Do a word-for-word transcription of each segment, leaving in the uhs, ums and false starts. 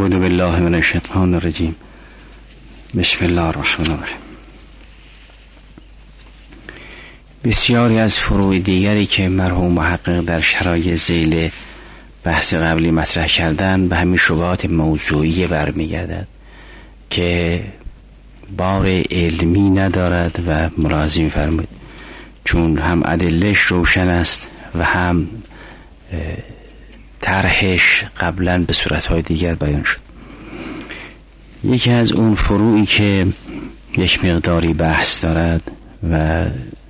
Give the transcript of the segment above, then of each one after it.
اعوذ بالله من الشیطان الرجیم. بسم الله الرحمن الرحیم. بسیاری از فروع دیگری که مرحوم محقق در شرایط ذیل بحث قبلی مطرح کردن به همین شبهات موضوعی برمیگردد که بار علمی ندارد و ملاحظه می‌فرمایید چون هم ادله‌اش روشن است و هم طرحش قبلا به صورت‌های دیگر بیان شد. یکی از اون فروعی که یک مقداری بحث دارد و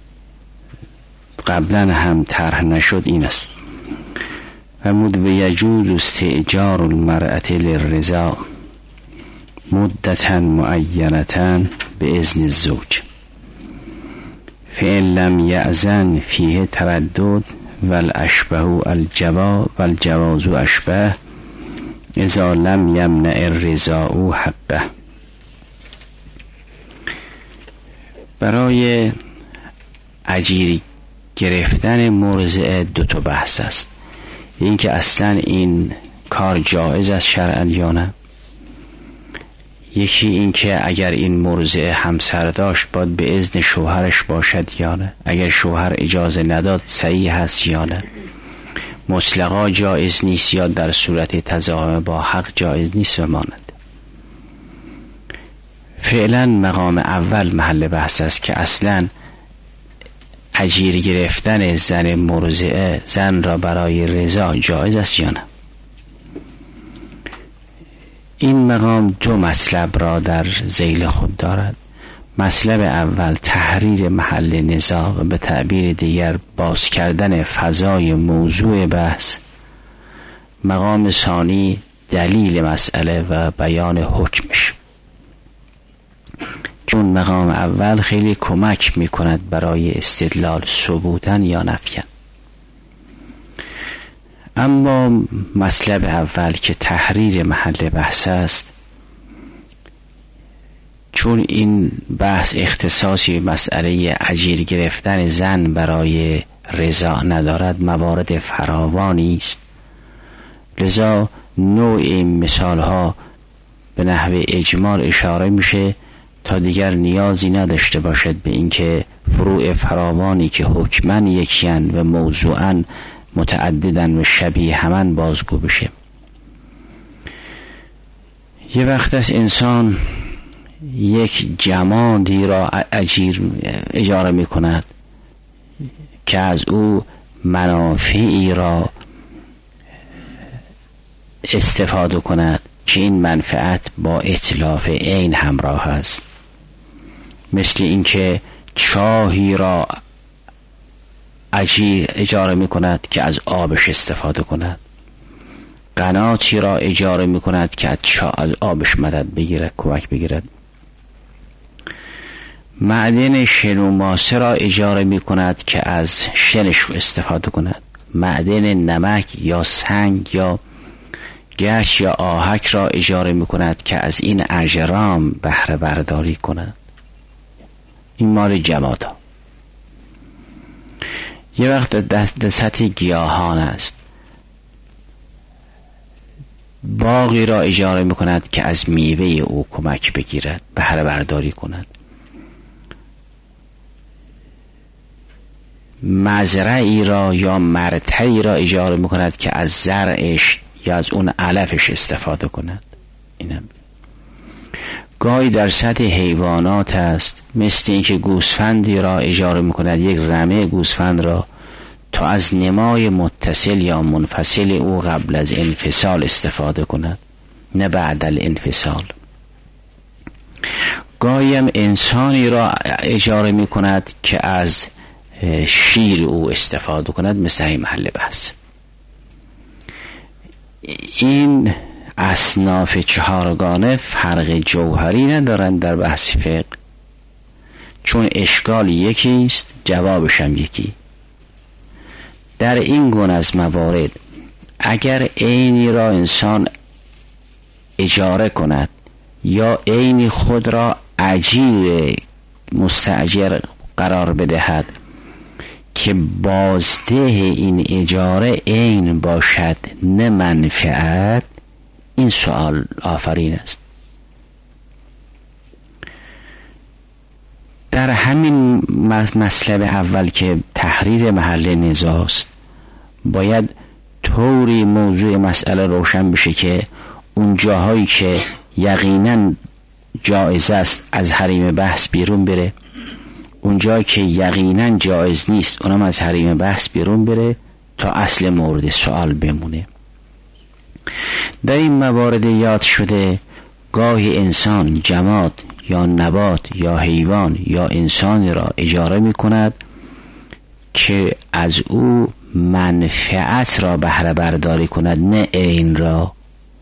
قبلا هم طرح نشد این است: فرمود و یجوز استئجار المرأة للرضا مدتا معینتا به اذن الزوج فإن لم یأذن فیه تردد والاشبه الجوا والجواز اشبه اذا لم یمنع الرضا حقه. برای اجیری گرفتن مرضعه دو تا بحث است. این که اصلا این کار جایز است شرعاً یا نه. یکی این که اگر این مرضعه همسر داشت باید به اذن شوهرش باشد یا نه. اگر شوهر اجازه نداد صحیح هست یا نه. مطلقا جایز نیست یا در صورت تضاهم با حق جایز نیست و ماند. فعلا مقام اول محل بحث است که اصلا اجیر گرفتن زن مرضعه زن را برای رضا جایز است یا نه. این مقام دو مطلب را در ذیل خود دارد. مطلب اول تحریر محل نزاع و به تعبیر دیگر باز کردن فضای موضوع بحث. مقام ثانی دلیل مسئله و بیان حکمش، چون مقام اول خیلی کمک میکند برای استدلال ثبوتا یا نفیا. اما مطلب اول که تحریر محل بحث است، چون این بحث اختصاصی مسئله اجیر گرفتن زن برای رضا ندارد، موارد فراوانی است، لذا نوع مثال ها به نحو اجمال اشاره میشه تا دیگر نیازی نداشته باشد به اینکه فروع فراوانی که حکماً یکیان و موضوعاً متعددن و شبیه همان بازگو بشه. یه وقت از انسان یک جمادی را اجیر اجاره می کند که از او منافعی را استفاده کند که این منفعت با اتلاف عین همراه است. مثل اینکه چاهی را اجیر اجاره می کند که از آبش استفاده کند، قناتی را اجاره می کند که از آبش مدد بگیرد، کمک بگیرد، معدن شن و ماسه را اجاره می کند که از شنش استفاده کند، معدن نمک یا سنگ یا گچ یا آهک را اجاره می کند که از این اجرام بهره برداری کند. این مال جمادا. یه وقت دست سطح گیاهان است، باغی را اجاره می کند که از میوه او کمک بگیرد، بهره برداری کند. مزرعی را یا مرتعی را اجاره می کند که از زرعش یا از اون علفش استفاده کند. اینم گاهی در سطح حیوانات است، مثل اینکه گوسفندی را اجاره می کند، یک رمه گوسفند را، تا از نمای متصل یا منفصل او قبل از انفصال استفاده کند، نه بعد الانفصال. گاهی هم انسانی را اجاره می کند که از شیر او استفاده کند، مثل این محل بحث. این اصناف چهارگانه فرق جوهری ندارند در بحث فقه، چون اشکال یکی است، جوابش هم یکی. در این گونه از موارد اگر عینی را انسان اجاره کند یا عینی خود را اجیر مستاجر قرار بدهد که بازده این اجاره عین باشد نه منفعت، این سوال آفرین است. در همین مطلب اول که تحریر محل نزاع است، باید طوری موضوع مسئله روشن بشه که اون جاهایی که یقینا جایز است از حریم بحث بیرون بره، اون جایی که یقینا جایز نیست اونم از حریم بحث بیرون بره تا اصل مورد سوال بمونه. در این موارد یاد شده گاهی انسان، جماد یا نبات یا حیوان یا انسان را اجاره می کند که از او منفعت را بهره برداری کند، نه عین را.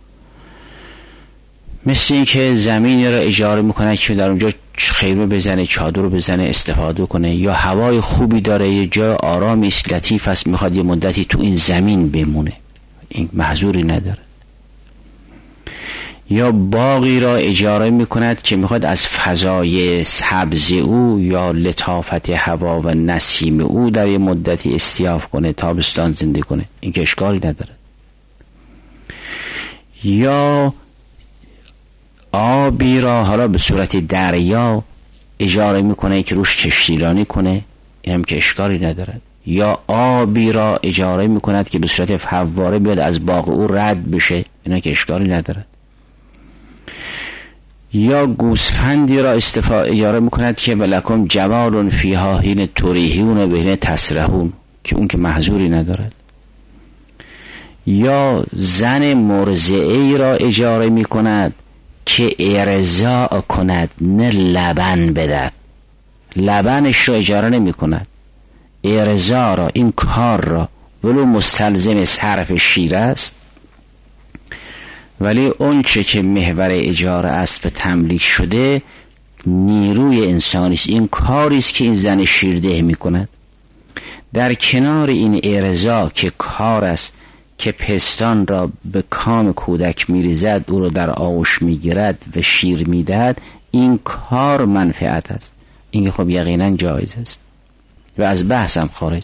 مثل این که زمینی را اجاره می کند که در اونجا خیمه بزنه، چادر بزنه، استفاده کنه، یا هوای خوبی داره، یه جای آرامی است، لطیف است، میخواد یه مدتی تو این زمین بمونه، این محظوری نداره. یا باغی را اجاره میکند که میخواد از فضای سبز او یا لطافت هوا و نسیم او در یه مدتی استیاف کنه، تابستان زنده کنه، این که اشکالی نداره. یا آبی را حالا به صورت دریا اجاره میکنه که روش کشتیرانی کنه، این هم که اشکالی نداره. یا آبی را اجاره میکند که به صورت فواره بیاد از باغ او رد بشه، این که اشکالی نداره. یا گوسفندی را استفاده اجاره میکند که ولکم جمال فیها حین تریحون و بین تسرحون، که اون که محظوری ندارد. یا زن مرضعه را اجاره میکند که ارضاء کند، نه لبن بدد. لبنش را اجاره نمی کند، ارضاء را، این کار را، ولو مستلزم صرف شیر است، ولی اون چه که محور اجاره است و تملیک شده نیروی انسانی است، این کاری است که این زن شیرده می کند. در کنار این ارضاء که کار است که پستان را به کام کودک میریزد، او را در آغوش میگیرد و شیر میدهد، این کار منفعت است، این خب یقینا جایز است و از بحث هم خارج.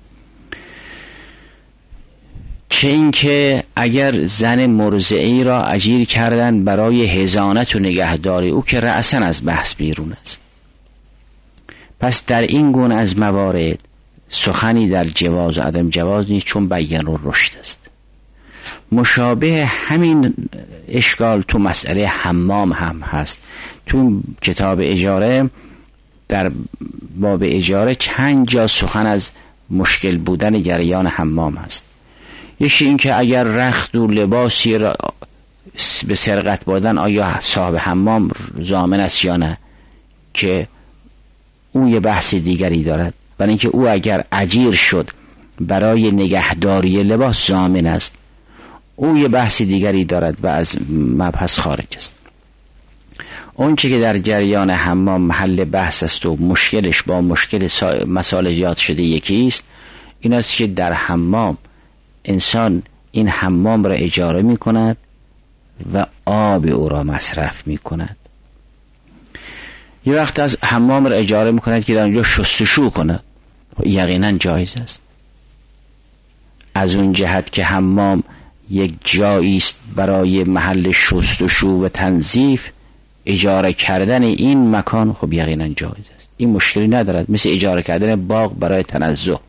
چه این که اگر زن مرضعی را اجیر کردن برای حضانت و نگهداری او، که رأساً از بحث بیرون است. پس در این گونه از موارد سخنی در جواز و عدم جواز نیست، چون بیان و رشد است. مشابه همین اشکال تو مسئله حمام هم هست. تو کتاب اجاره در باب اجاره چند جا سخن از مشکل بودن جریان حمام هست. یکی این که اگر رخت و لباسی را به سرقت بردن، آیا صاحب حمام ضامن است یا نه، که او یه بحث دیگری دارد. برای اینکه او اگر اجیر شد برای نگهداری لباس ضامن است، او یه بحث دیگری دارد و از مبحث خارج است. اون چه که در جریان حمام محل بحث است و مشکلش با مشکل مسائل یاد شده یکی است، این است که در حمام انسان این حمام را اجاره می کند و آب او را مصرف می کند. یه وقت از حمام را اجاره می کند که در اونجا شستشو کند، یقینا جایز است. از اون جهت که حمام یک جایی است برای محل شستشو و تنظیف، اجاره کردن این مکان خب یقینا جایز است، این مشکلی ندارد، مثل اجاره کردن باغ برای تنزه.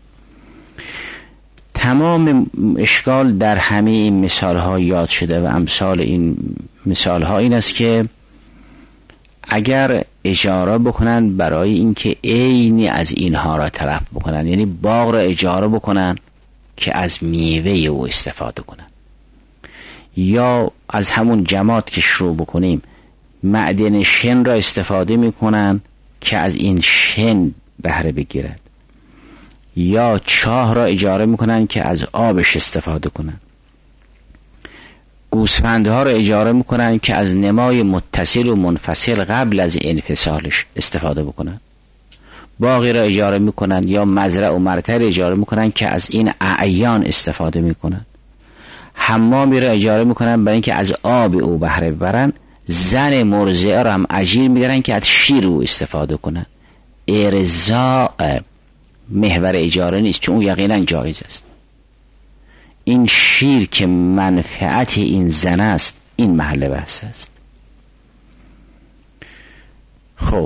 تمام اشکال در همه این مثال ها یاد شده و امثال این مثال ها این است که اگر اجاره بکنن برای اینکه عینی از اینها را تلف بکنن، یعنی باغ را اجاره بکنن که از میوه او استفاده کنن، یا از همون جماد که شروع بکنیم معدن شن را استفاده میکنن که از این شن بهره بگیرد، یا چاه را اجاره میکنن که از آبش استفاده کنن، گوسفندها را اجاره میکنن که از نمای متصل و منفصل قبل از انفصالش استفاده بکنن، باغی را اجاره میکنن یا مزرعه و مرتع را اجاره میکنن که از این اعیان استفاده میکنن، حمامی را اجاره میکنن برای اینکه از آب او بهره ببرن، زن مرضعه را هم اجیر میگیرن که از شیر او استفاده کنن. ارضاء محور اجاره نیست، چون اون یقینا جایز است. این شیر که منفعت این زن است، این محل بحث است. خب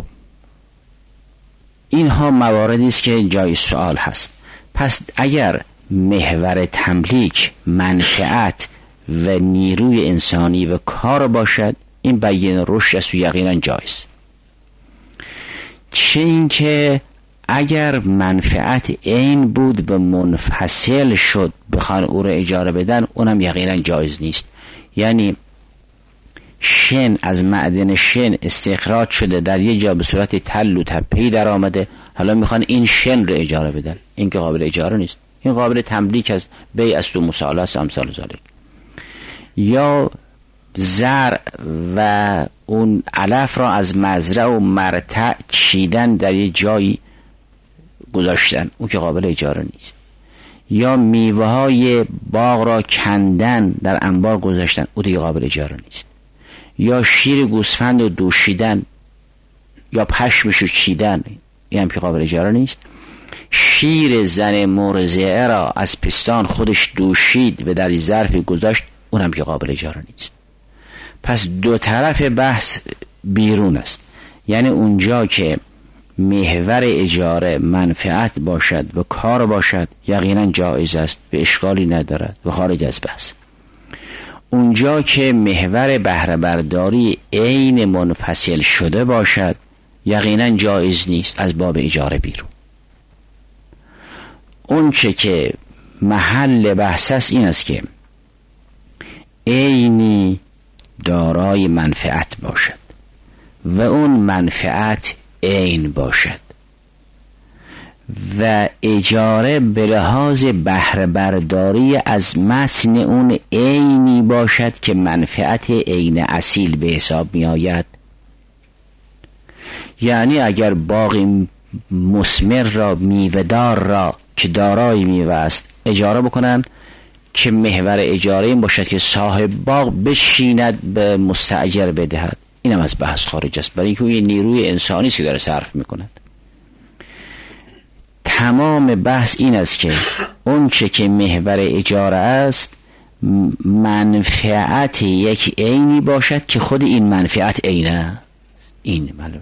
اینها مواردی است که جای سوال هست. پس اگر محور تملیک منفعت و نیروی انسانی و کار باشد، این بیان رشد است و یقینا جایز. چه این که اگر منفعت عین بود و منفصل شد بخوان او را اجاره بدن، اونم یقینا جایز نیست. یعنی شن از معدن شن استخراج شده در یه جا به صورت تل و تپه‌ای در آمده، حالا میخوان این شن رو اجاره بدن، این که قابل اجاره نیست، این قابل تملیک از بیع است و مساله است امثال ذالک. یا زرع و اون علف را از مزرعه و مرتع چیدن در یه جایی گذاشتن، اون که قابل اجاره نیست. یا میوه های باغ را کندن در انبار گذاشتن، اون دیگه قابل اجاره نیست. یا شیر گوسفند رو دوشیدن یا پشمش رو چیدن، این هم که قابل اجاره نیست. شیر زن مرضعه را از پستان خودش دوشید و در ظرفی گذاشت، اون هم که قابل اجاره نیست. پس دو طرف بحث بیرون است. یعنی اونجا که محور اجاره منفعت باشد و کار باشد، یقینا جایز است، به اشکالی ندارد و خارج از بحث. اونجا که محور بهره برداری عین منفصل شده باشد، یقینا جایز نیست، از باب اجاره بیرون. اون چه که محل بحث است این است که عینی دارای منفعت باشد و اون منفعت عین باشد و اجاره به لحاظ بهره برداری از متن اون عینی باشد که منفعت عین اصیل به حساب می آید. یعنی اگر باغ مثمر را، میوه‌دار را که دارای میوه است اجاره بکنن، که محور اجاره این باشد که صاحب باغ بشیند به مستاجر بدهد، این هم از بحث خارج است، برای اینکه یه نیروی انسانی است که داره صرف میکند. تمام بحث این است که اون چه که محور اجاره است منفعت یک عینی باشد که خود این منفعت عینه، این معلومه.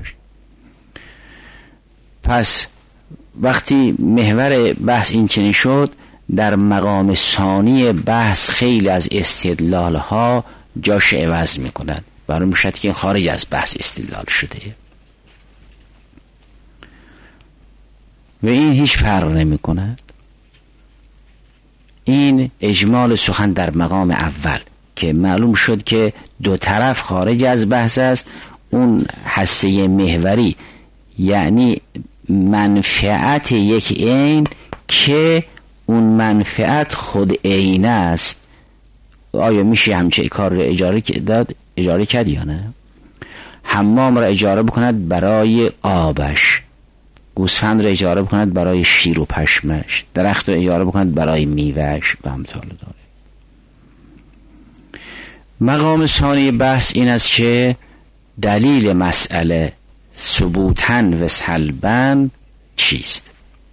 پس وقتی محور بحث این چنین شد، در مقام ثانی بحث خیلی از استدلال ها جاش عوض میکنند، برای میشد که خارج از بحث استدلال شده و این هیچ فرق نمی کند. این اجمال سخن در مقام اول که معلوم شد که دو طرف خارج از بحث است. اون حصه محوری یعنی منفعت یک عین که اون منفعت خود عین است. آیا میشه همچه کار رو اجاره داد؟ اجاره کرد یا نه؟ حمام را اجاره بکند برای آبش، گوسفند را اجاره بکند برای شیر و پشمش، درخت را اجاره بکند برای میوهش و همثال داره. مقام ثانی بحث این است که دلیل مسئله ثبوتاً و سلباً چیست؟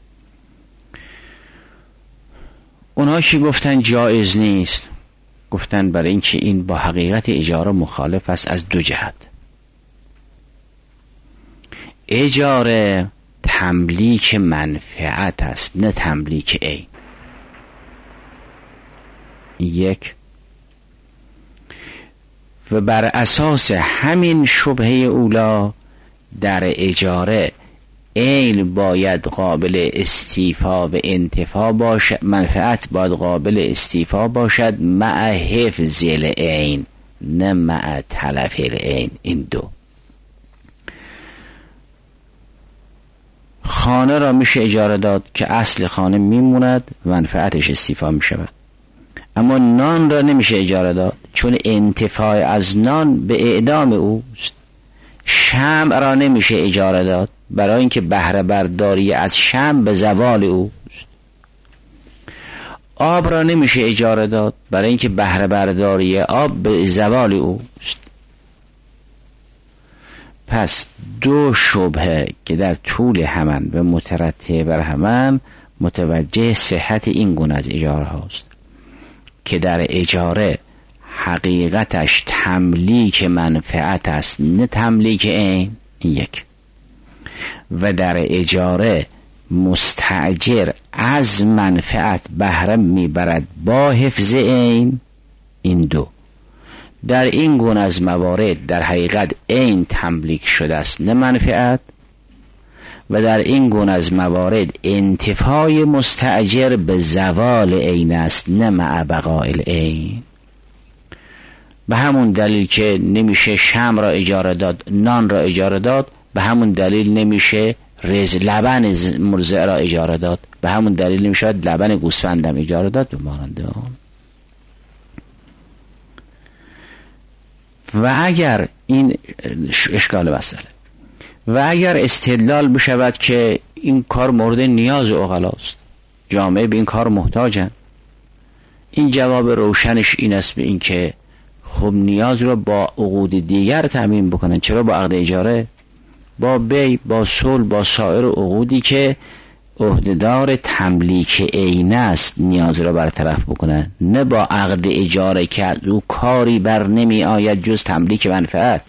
اونها که گفتن جایز نیست، گفتن برای اینکه این با حقیقت اجاره مخالف است از دو جهت. اجاره تملیک منفعت است، نه تملیک عین. یک. و بر اساس همین شبهه اولا در اجاره عین باید قابل استیفا و انتفاع باشد، منفعت باید قابل استیفا باشد مع حفظ العین نه مع تلف العین. این دو. خانه را میشه اجاره داد که اصل خانه میموند، منفعتش استیفا میشود، اما نان را نمیشه اجاره داد چون انتفاع از نان به اعدام اوست. شمع را نمیشه اجاره داد برای اینکه بهره برداری از شمع به زوال اوست. آب را نمیشه اجاره داد برای اینکه بهره برداری آب به زوال اوست. پس دو شبهه که در طول همان و مترتب بر همان متوجه صحت این گونه از اجاره هاست. که در اجاره حقیقتش تملیک منفعت است نه تملیک عین، این یک. و در اجاره مستأجر از منفعت بهره میبرد با حفظ عین، این دو. در این گونه از موارد در حقیقت عین تملیک شده است نه منفعت، و در این گونه از موارد انتفاع مستأجر به زوال عین است نه مع بقاء العین. به همون دلیل که نمیشه شمع را اجاره داد، نان را اجاره داد، به همون دلیل نمیشه رز لبن مرضع را اجاره داد، به همون دلیل نمیشه لبن گوسفندم اجاره داد به مانند آن. و اگر این اشکال مسئله، و اگر استدلال بشود که این کار مورد نیاز عقلاست، جامعه به این کار محتاجن، این جواب روشنش این است به این که خب نیاز رو با عقود دیگر تامین بکنن. چرا با عقد اجاره؟ با بی، با صلح، با سایر عقودی که عهدهدار تملیک عین است نیاز رو برطرف بکنن، نه با عقد اجاره که از او کاری بر نمی آید جز تملیک منفعت.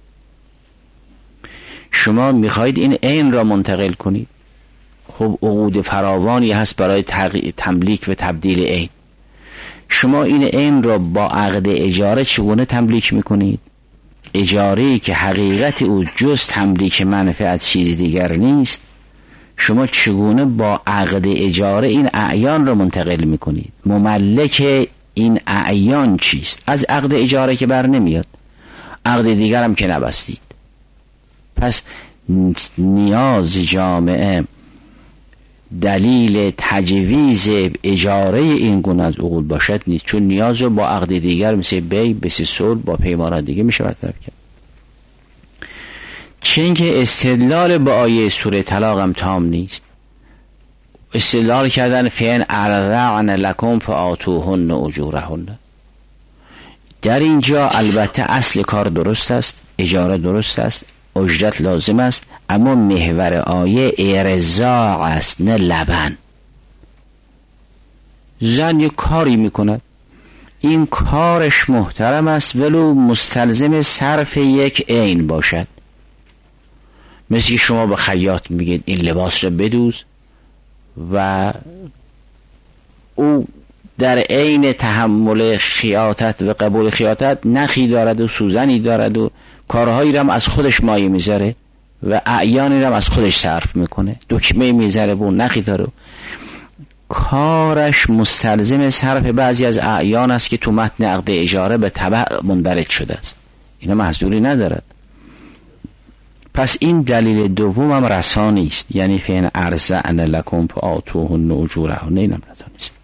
شما میخواید این عین را منتقل کنید، خب عقود فراوانی هست برای تملیک و تبدیل عین. شما این عین را با عقد اجاره چگونه تملیک میکنید؟ اجاره‌ای که حقیقت او جز تملیک منفعت چیز دیگر نیست، شما چگونه با عقد اجاره این اعیان را منتقل میکنید؟ مملک این اعیان چیست؟ از عقد اجاره که بر نمیاد، عقد دیگر هم که نبستید. پس نیاز جامعه دلیل تجویز اجاره این گونه از عقود باشد نیست، چون نیاز رو با عقد دیگر مثل بی، مثل صلح، با پیمان دیگه میشه برطرف کرد. چون که استدلال با آیه سوره طلاق هم تام نیست. استدلال کردن فین ارضعن لکم فآتوهن اجورهن، در اینجا البته اصل کار درست است، اجاره درست است، اجرت لازم است، اما محور آیه ارضاع است نه لبن. زن یک کاری میکند، این کارش محترم است ولو مستلزم صرف یک عین باشد. مثل که شما به خیاط میگید این لباس رو بدوز و او در عین تحمل خیاطت و قبول خیاطت نخی دارد و سوزنی دارد و کارهایی رو هم از خودش مایه میذاره و اعیانی رو هم از خودش صرف میکنه، دکمه میذاره و نخی داره، کارش مستلزم صرف بعضی از اعیان است که تو متن عقد اجاره به تبع مندرج شده است، اینا محذوری ندارد. پس این دلیل دوم هم رسانی است، یعنی فین ارضعن لکم فآتوهن اجورهن، اینم رسانی است.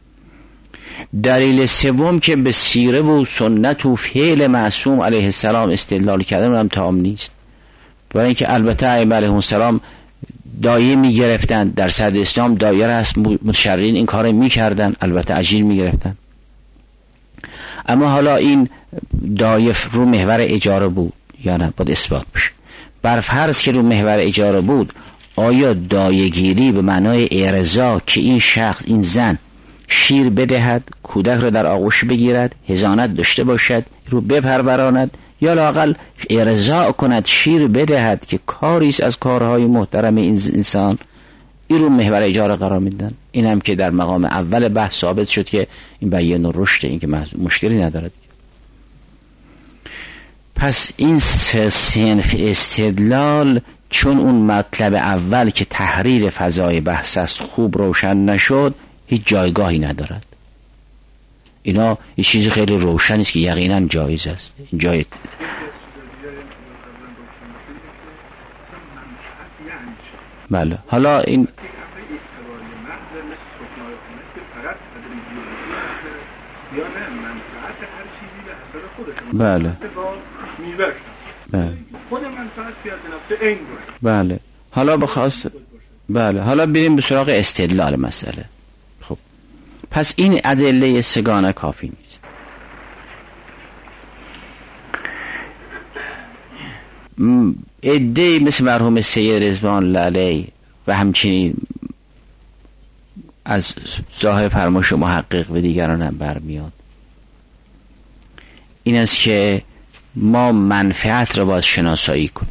دلیل سوم که به سیره و سنت و فعل معصوم علیه السلام استدلال کردن هم تمام نیست، برای اینکه البته ائمه علیهم السلام دایه می گرفتن، در صدر اسلام دایره هست، متشرعین این کار می کردن، البته اجیر می گرفتن. اما حالا این دایه رو محور اجاره بود یا نه؟ باید اثبات بشه. بر فرض که رو محور اجاره بود، آیا دایه‌گیری به معنای ارضا که این شخص، این زن شیر بدهد، کودک رو در آغوش بگیرد، حضانت داشته باشد، رو بپروراند، یا لااقل ارضا کند شیر بدهد که کاریست از کارهای محترم این انسان، این رو محور اجاره قرار میدن؟ این هم که در مقام اول بحث ثابت شد که این بیان و رشد، این که مشکلی ندارد. پس این صنف استدلال چون اون مطلب اول که تحریر فضای بحث است خوب روشن نشد، هیچ جایگاهی ندارد. اینا یه چیزی خیلی روشن است که یقینا جایز است. جای بله. حالا این بله بله بله. حالا بخواست بله حالا بریم به سراغ استدلال مسئله. خب پس این ادله سگانه کافی نیست. عده مثل مرحوم سید رضوان الله علیه و همچنین از ظاهر فرمایش محقق و دیگران هم برمیاد این است که ما منفعت را باید شناسایی کنیم.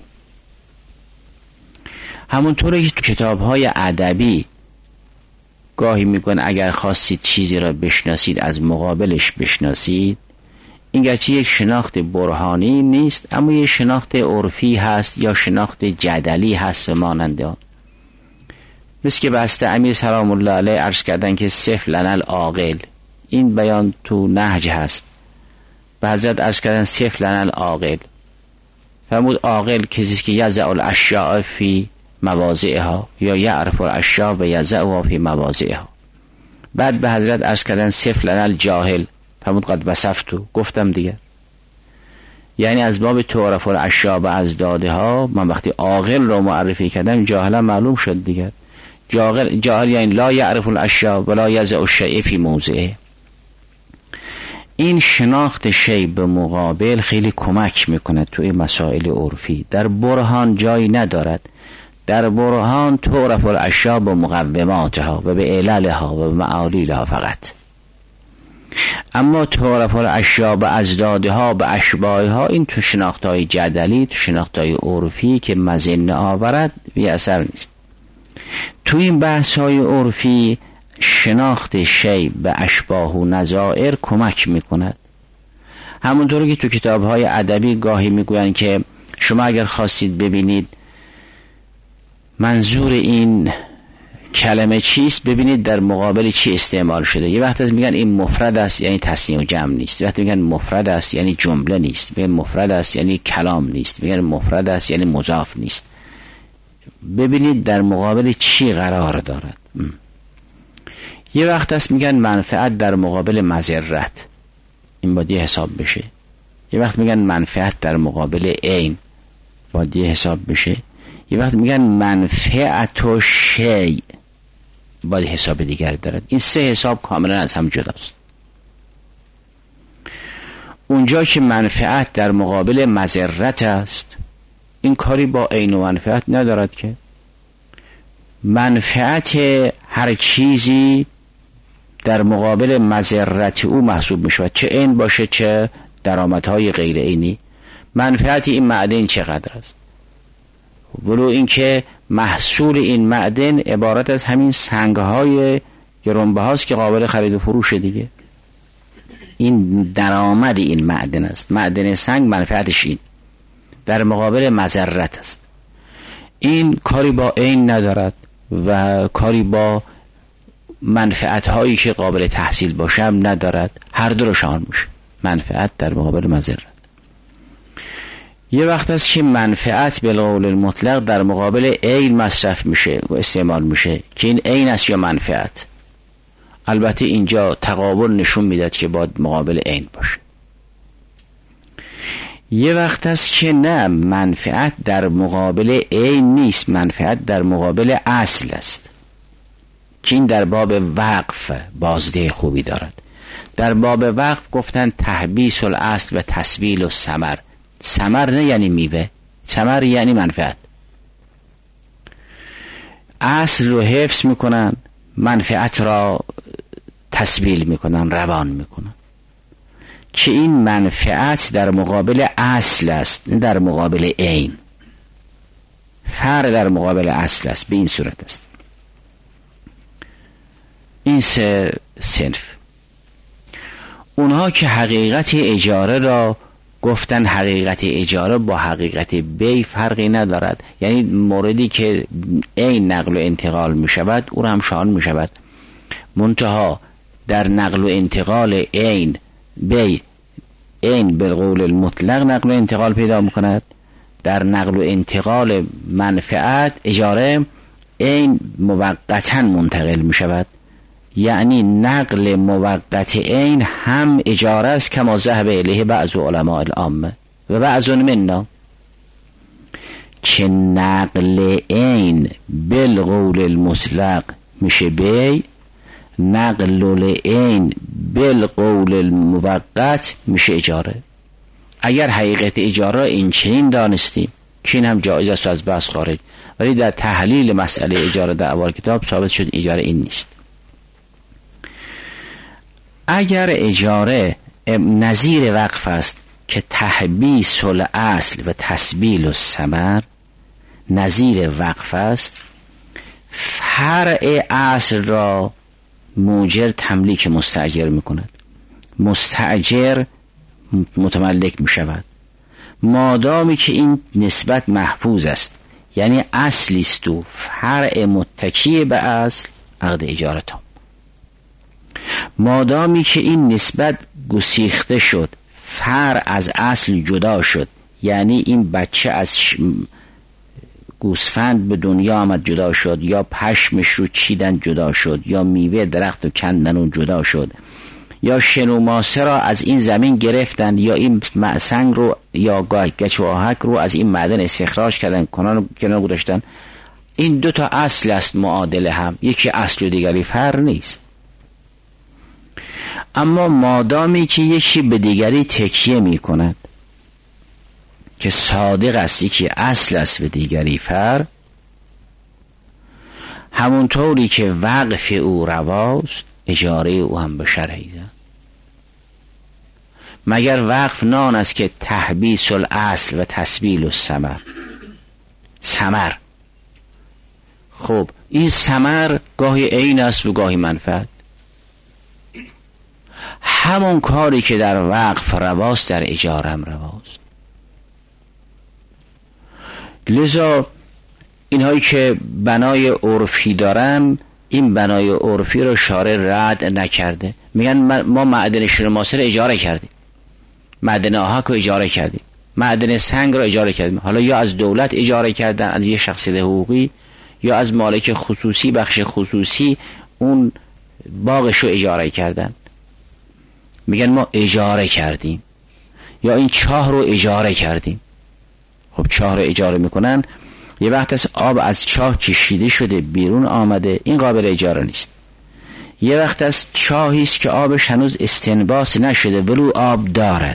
همونطوری که تو کتاب‌های ادبی گاهی میگن اگر خواستید چیزی را بشناسید از مقابلش بشناسید، این گرچه یک شناخت برهانی نیست اما یک شناخت عرفی هست یا شناخت جدلی هست و مانند آن. مثل که بسته امیر سلام الله علیه عرض کردن که صف لنا العاقل، این بیان تو نهج هست. به حضرت عرض کردن صف لنا العاقل، فرمود عاقل کسی است که یضع الاشیاء فی مواضعها یا یعرف الاشیاء و یضعها فی مواضعها. بعد به حضرت عرض کردن صف لنا الجاهل، فرمود قد وصفتو، گفتم دیگه. یعنی از باب تعرف الاشیاء و ازدادها، من وقتی عاقل رو معرفی کردم جاهلا معلوم شد دیگه. جاهل جاهل یعنی لا یعرف الاشیاء ولا یضع الشیء فی موضعه. این شناخت شی به مقابل خیلی کمک میکنه توی مسائل عرفی. در برهان جایی ندارد. در برهان تعرف الاشیاء به مقوماتها و به عللها و به معالیلها فقط. اما تعرف الاشیاء به ازدادها به اشباهها، این تو شناختهای جدلی، تو شناختهای عرفی که مظنه آورد بی اثر نیست. تو این بحث‌های عرفی شناخت شی به اشباه و نظائر کمک میکند. همونطور که تو کتاب‌های ادبی گاهی میگویند که شما اگر خواستید ببینید منظور این کلمه چیست، ببینید در مقابل چی استعمال شده. یه وقت از میگن این مفرد است یعنی تصنیع و جمع نیست، یه وقت میگن مفرد است یعنی جمله نیست، میگن مفرد است یعنی کلام نیست، میگن مفرد است یعنی مضاف نیست. ببینید در مقابل چی قرار دارد. م. یه وقت است میگن منفعت در مقابل مضرت، این باید یه حساب بشه. یه وقت میگن منفعت در مقابل عین، باید یه حساب بشه. یه وقت میگن منفعت و شی، باید حساب دیگر دارد. این سه حساب کاملا از هم جداست. اونجا که منفعت در مقابل مضرت است، این کاری با عین و منفعت ندارد که. منفعت هر چیزی در مقابل مضرت او محسوب میشود، چه عین باشه چه درآمدهای غیر عینی. منفعت این معدن چقدر است؟ ولو اینکه محصول این معدن عبارت از همین سنگ‌های گرانبها هاست که قابل خرید و فروش دیگه. این درآمد این معدن است. معدن سنگ منفعتش این در مقابل مضرت است. این کاری با عین ندارد و کاری با منفعت هایی که قابل تحصیل باشه هم ندارد. هر دو رو شامل میشه، منفعت در مقابل مضرت. یه وقت است که منفعت به قول المطلق در مقابل عین مصرف میشه و استعمال میشه که این عین است یا منفعت. البته اینجا تقابل نشون میداد که باید مقابل عین باشه. یه وقت است که نه، منفعت در مقابل عین نیست، منفعت در مقابل اصل است که این در باب وقف بازده خوبی دارد. در باب وقف گفتن تحبیس الاصل و تسویل الثمر. ثمر نه یعنی میوه، ثمر یعنی منفعت. اصل رو حفظ میکنن، منفعت را تسویل میکنن، روان میکنن که این منفعت در مقابل اصل است نه در مقابل عین. فرع در مقابل اصل است، به این صورت است. این سه صنف. اونها که حقیقت اجاره را گفتن حقیقت اجاره با حقیقت بی فرقی ندارد، یعنی موردی که عین نقل و انتقال می شود او را هم شامل می شود، منتها در نقل و انتقال عین بی عین بالقول المطلق نقل و انتقال پیدا می کند. در نقل و انتقال منفعت اجاره عین موقتا منتقل می شود، یعنی نقل موقت عین هم اجاره است کما ذهب الیه بعض علماء العامه و بعض منا، که نقل عین بالقول المطلق میشه بی، نقل العین بالقول الموقت میشه اجاره. اگر حقیقت اجاره این چنین دانستیم که این هم جایز است و از بحث خارج، ولی در تحلیل مسئله اجاره در اول کتاب ثابت شد اجاره این نیست. اگر اجاره نظیر وقف است که تحبیس الاصل و تسبیل الثمر نظیر وقف است، فرع اصل را موجر تملیک مستاجر می کند، مستاجر متملک می شود مادامی که این نسبت محفوظ است، یعنی اصلی است و فرع متکی به اصل عقد اجاره تام. مادامی که این نسبت گسیخته شد، فرع از اصل جدا شد، یعنی این بچه از گوسفند به دنیا آمد جدا شد، یا پشمش رو چیدن جدا شد، یا میوه درخت و کندن و جدا شد، یا شن و ماسه را از این زمین گرفتن، یا این سنگ رو یا گچ و آهک رو از این معدن استخراج کردن کنار گذاشتن. این دو تا اصل است معادل هم، یکی اصل و دیگری فرع نیست. اما مادامی که یکی به دیگری تکیه می کند که صادق است، یکی اصل است و دیگری فرع، همونطوری که وقف او رواست اجاره او هم به شرعی است. مگر وقف نان است که تحبیس الاصل و تسبیل الثمر ثمر. خب این ثمر گاهی عین است و گاهی منفعت. همون کاری که در وقف رواست در اجاره هم رواست. لذا اینهایی که بنای عرفی دارن، این بنای عرفی رو شارع رد نکرده. میگن ما معدن شن ماسه رو اجاره کردیم، معدن آهک رو اجاره کردیم، معدن سنگ رو اجاره کردیم. حالا یا از دولت اجاره کردن، از یه شخصیت حقوقی، یا از مالک خصوصی، بخش خصوصی اون باغش رو اجاره کردن. میگن ما اجاره کردیم. یا این چاه رو اجاره کردیم. خب چاه رو اجاره میکنن، یه وقت از آب از چاه کشیده شده بیرون آمده، این قابل اجاره نیست. یه وقت از چاهی است که آبش هنوز استنباس نشده ولو آب دارد،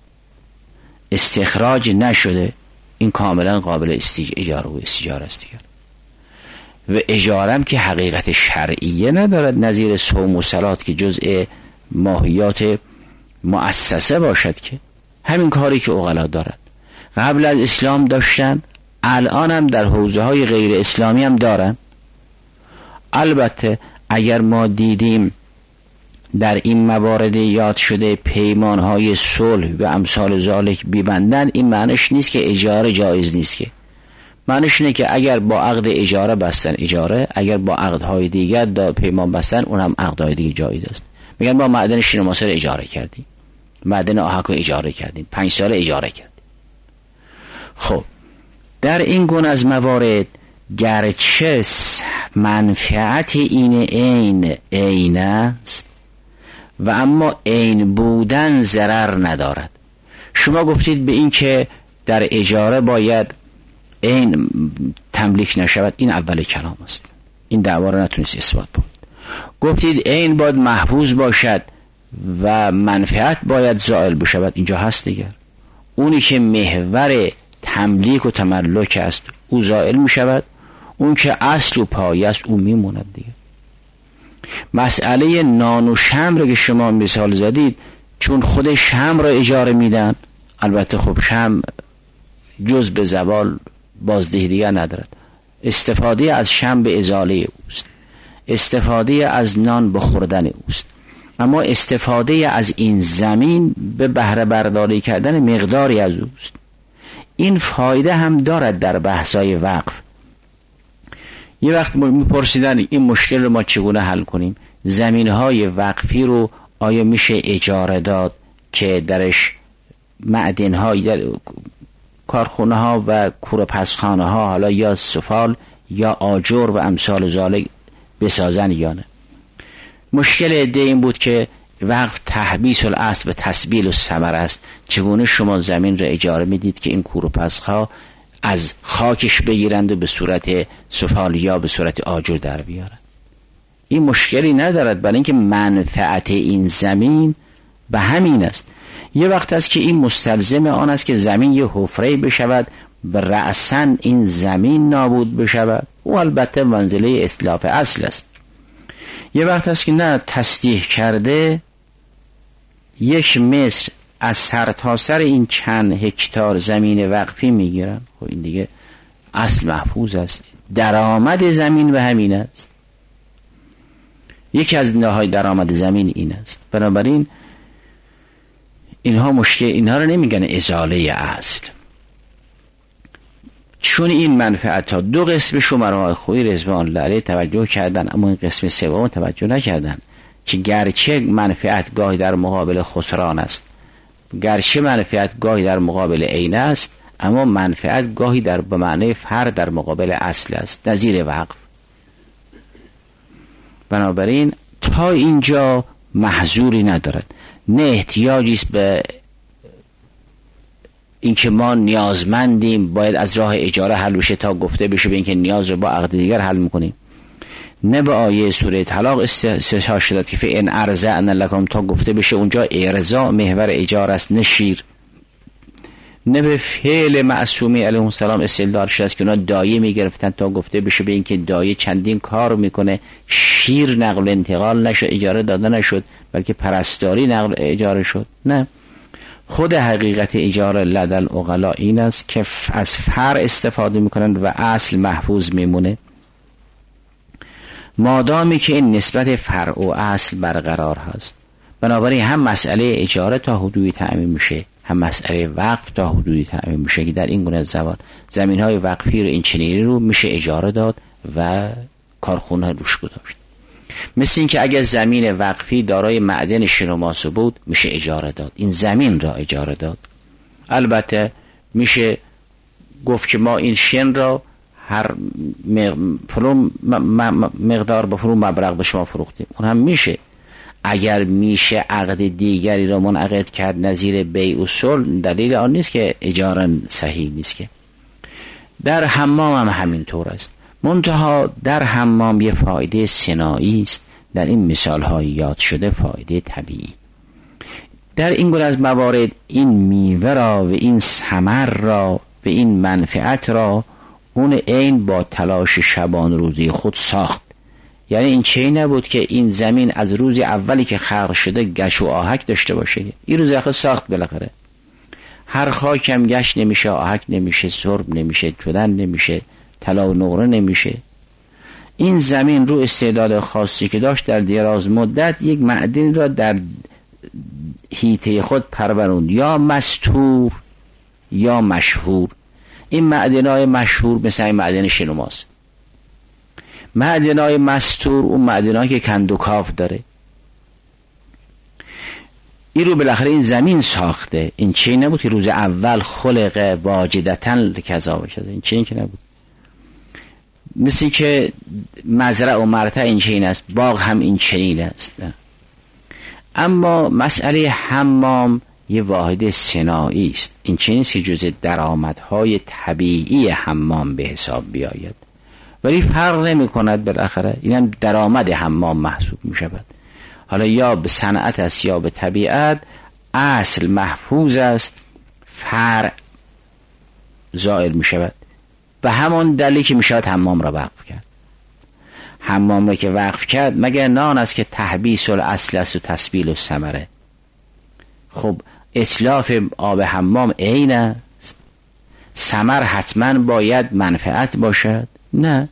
استخراج نشده، این کاملا قابل استیج اجاره و استیجاره است دیگر. و اجارم که حقیقت شرعیه ندارد، نظیر صوم و صلات که جزء ماهیات مؤسسه باشد، که همین کاری که عقلا دارد قبل از اسلام داشتن، الان هم در حوزه های غیر اسلامی هم دارن. البته اگر ما دیدیم در این موارد یاد شده پیمان های صلح و امثال ذالک بیبندن، این معنیش نیست که اجاره جایز نیست، که معنیش اینه که اگر با عقد اجاره بستن اجاره، اگر با عقدهای دیگر دا پیمان بستن اون هم عقدهای دیگر جایز است. میگن ما معدن شن ماسه رو اجاره کردیم، معدن آهک رو اجاره کردیم، پنج سال اجاره کردیم. خب در این گونه از موارد گرچه منفعت این عین عین است و اما عین بودن ضرر ندارد. شما گفتید به این که در اجاره باید عین تملیک نشود، این اول کلام است، این دعوا را نتونست اثبات بود. گفتید عین باید محفوظ باشد و منفعت باید زائل بشود، اینجا هست دیگر. اونی که محور تملیک و تملک است او زائل می شود، اون که اصل و پایه است او می موند دیگه. مسئله نان و شمع رو که شما مثال زدید، چون خود شمع را اجاره میدن، البته خب شمع جز به زوال بازدهی دیگر ندارد، استفاده از شمع به ازاله اوست، استفاده از نان به خوردن اوست، اما استفاده از این زمین به بهره برداری کردن مقداری از اوست. این فایده هم دارد در بحثای وقف. یه وقت میپرسیدن این مشکل رو ما چگونه حل کنیم؟ زمینهای وقفی رو آیا میشه اجاره داد که درش معدن‌های در کارخونه ها و کوره پسخانه ها حالا یا سفال یا آجر و امثال ذالک بسازن یا نه؟ مشکل عده این بود که وقت تحبیس الاصل و تسبیل الثمر است. چگونه شما زمین را اجاره میدید که این کوره پسخها از خاکش بگیرند و به صورت سفال یا به صورت آجر در بیارند؟ این مشکلی ندارد، برای اینکه منفعت این زمین به همین است. یه وقت است که این مستلزم آن است که زمین یه حفره بشود، به رأساً این زمین نابود بشود، و البته منزله اسلاف اصل است. یه وقت است که نه تصدیح کرده یک مصر از سر تا سر این چند هکتار زمین وقفی میگیرن. خب این دیگه اصل محفوظ است. درآمد زمین به همین است. یکی از نهای درآمد زمین این است. بنابراین اینها مشکل، اینها رو نمیگن ازاله اصل، چون این منفعت ها دو قسم شماره خوی رضوان الله علیه توجه کردن، اما این قسم سوم توجه نکردن که گرچه منفعت گاهی در مقابل خسران است، گرچه منفعت گاهی در مقابل عین است، اما منفعت گاهی در به معنی فرد در مقابل اصل است، نظیر وقف. بنابراین تا اینجا محظوری ندارد، نه احتیاجی است به اینکه ما نیازمندیم باید از راه اجاره حل بشه تا گفته بشه به اینکه نیاز رو با عقد دیگر حل میکنیم، نه به آیه سوره طلاق استشهاد شده که فإن أرضعن لکم تا گفته بشه اونجا ارضاء محور اجاره است نه شیر، نه به فعل معصومی علیه السلام استدلال شده است که اونا دایه میگرفتن تا گفته بشه به اینکه دایه چندین کار میکنه، شیر نقل انتقال نشد، اجاره داده نشد، بلکه پرستاری نقل اجاره شد. نه، خود حقیقت اجاره لدل عقلا این است که از فرع استفاده میکنن و اصل محفوظ میمونه، مادامی که این نسبت فرع و اصل برقرار هست. بنابراین هم مسئله اجاره تا حدودی تأمین میشه، هم مسئله وقف تا حدودی تأمین میشه که در این گونه زبان زمین های وقفی رو این چنینی رو میشه اجاره داد و کارخونه روش گذاشت. مثل این که اگر زمین وقفی دارای معدن شن و ماسه بود میشه اجاره داد، این زمین را اجاره داد. البته میشه گفت که ما این شن را هر مقدار به فرو مبلغ به شما فروختیم، اون هم میشه. اگر میشه عقد دیگری را منعقد کرد نظیر بیع و صلح، دلیل آن نیست که اجاره صحیح نیست. که در حمام هم همین طور است، منتها در حمام یه فایده صناعی است، در این مثال های یاد شده فایده طبیعی. در این گونه از موارد این میوه را و این ثمر را و این منفعت را اون عین با تلاش شبان روزی خود ساخت. یعنی این چه نبود که این زمین از روز اولی که خلق شده گش و آهک داشته باشه، این روز آخر ساخت. بالاخره هر خاکم گش نمیشه، آهک نمیشه، سرب نمیشه، چدن نمیشه، طلا و نقره نمیشه. این زمین رو استعداد خاصی که داشت در دراز مدت یک معدن را در حیطه خود پروروند، یا مستور یا مشهور. این معدن‌های مشهور مثل این معدن شن و ماست، معدن‌های مستور اون معدن‌هایی که کندوکاف داره. این رو بالاخره این زمین ساخته، این چی نبود که روز اول خلق واجدتن کذا بشه، این چی که نبود. مثل که مزرعه و مرتع این چین است، باغ هم این چنین است. اما مسئله حمام یه واحد صناعی است، این چنین است که جزء درآمدهای طبیعی حمام به حساب بیاید، ولی فرق نمی کند. بالاخره اینم درآمد حمام محسوب می شود. حالا یا به صنعت است یا به طبیعت، اصل محفوظ است، فرع زائل می شود. به همان دلیلی که می شود حمام را وقف کرد. حمام را که وقف کرد مگر نان است که تحبیس الاصل است و تسبیل الثمره. خب اتلاف آب حمام عین است، ثمر حتما باید منفعت باشد؟ نه.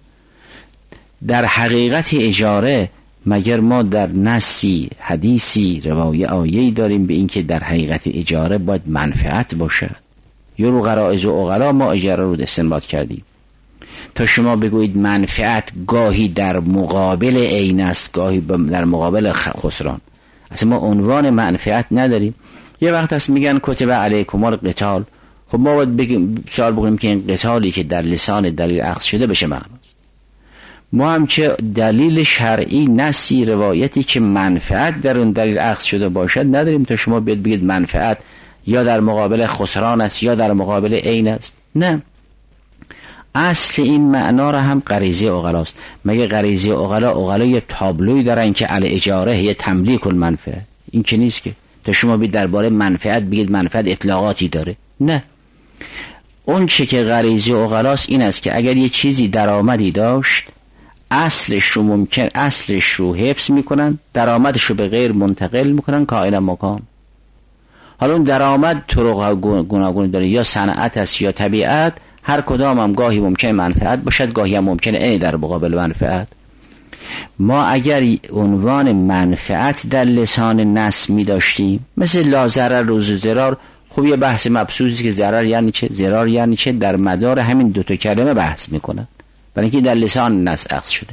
در حقیقت اجاره مگر ما در نصی حدیثی روایه آیه‌ای داریم به این که در حقیقت اجاره باید منفعت باشد؟ یا رو غرائز و عقلا ما اجاره رو استنباط کردیم تا شما بگویید منفعت گاهی در مقابل عین است، گاهی در مقابل خسران. اصلا ما عنوان منفعت نداریم. یه وقت هست میگن کتب علیکم القتال، خب ما باید بگیم سوال بکنیم که این قتالی که در لسان دلیل اخذ شده بشه معناست. ما هم چه دلیل شرعی نصی روایتی که منفعت در اون دلیل اخذ شده باشد نداریم تا شما بیاد بگید منفعت یا در مقابل خسران است یا در مقابل عین است. نه، اصل این معنا را هم غریزه عقلاست. مگه غریزه عقلا عقلا یه تابلوی دارن که علی اجاره یه تملیک المنفعه؟ این که نیست که تا شما بید درباره منفعت بگید منفعت اطلاقاتی داره. نه، اون چه که غریزه عقلاست این است که اگر یه چیزی درآمدی داشت، اصلش رو ممکن اصلش رو حفظ میکنن، درآمدش رو به غیر منتقل میکنن کائن مکان. حالا اون درآمد طرق گوناگون داره، یا صنعت است یا طبیعت، هر کدام هم گاهی ممکنه منفعت باشد، گاهی هم ممکنه این در مقابل منفعت. ما اگر عنوان منفعت در لسان نص می داشتیم مثل لا ضرر و ضرار، خب یه بحث مبسوطی که ضرر یعنی چه، ضرار یعنی چه، در مدار همین دوتا کلمه بحث میکنن، برای اینکه در لسان نص اخذ شده.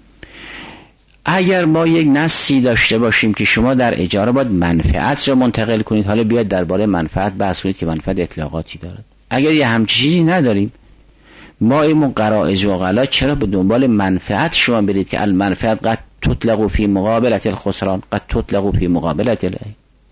اگر ما یک نصی داشته باشیم که شما در اجاره باید منفعت را منتقل کنید، حالا بیاید درباره منفعت بحث کنید که منفعت اطلاقاتی دارد. اگر یه همچین چیزی نداریم، ما این قرائز و غلا چرا به دنبال منفعت شما برید که المنفعت قد تطلق فی مقابلت الخسران، قد تطلق فی مقابلت العین.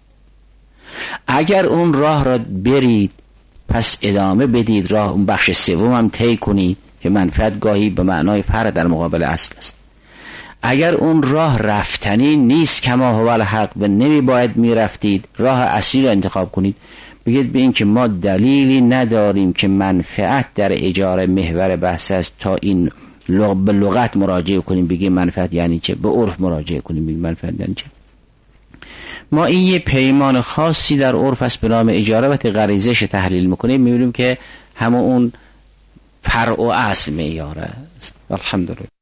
اگر اون راه را برید پس ادامه بدید، راه اون بخش سوم هم طی کنید که منفعت گاهی به معنای فرع در مقابل اصل است. اگر اون راه رفتنی نیست کما هو الحق و نمی باید می رفتید، راه اصلی را انتخاب کنید. بگید به این که ما دلیلی نداریم که منفعت در اجاره محور بحث است تا این لغ... به لغت مراجعه کنیم بگیم منفعت یعنی چه، به عرف مراجعه کنیم بگیم منفعت یعنی چه. ما این یه پیمان خاصی در عرف است به نام اجاره، وقتی غریزش تحلیل میکنیم میبینیم که همون اون فرع و اصل معیار است. الحمدلله.